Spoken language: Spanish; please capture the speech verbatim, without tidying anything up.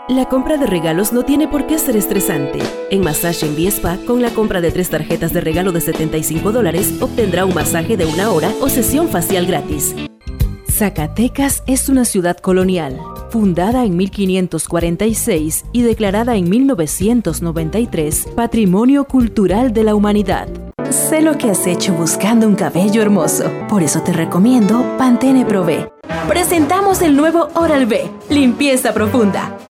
La compra de regalos no tiene por qué ser estresante. En Massage Envy Spa, con la compra de tres tarjetas de regalo de setenta y cinco dólares, obtendrá un masaje de una hora o sesión facial gratis. Zacatecas es una ciudad colonial, fundada en mil quinientos cuarenta y seis y declarada en mil novecientos noventa y tres Patrimonio Cultural de la Humanidad. Sé lo que has hecho buscando un cabello hermoso, por eso te recomiendo Pantene Pro V. Presentamos el nuevo Oral-B, limpieza profunda.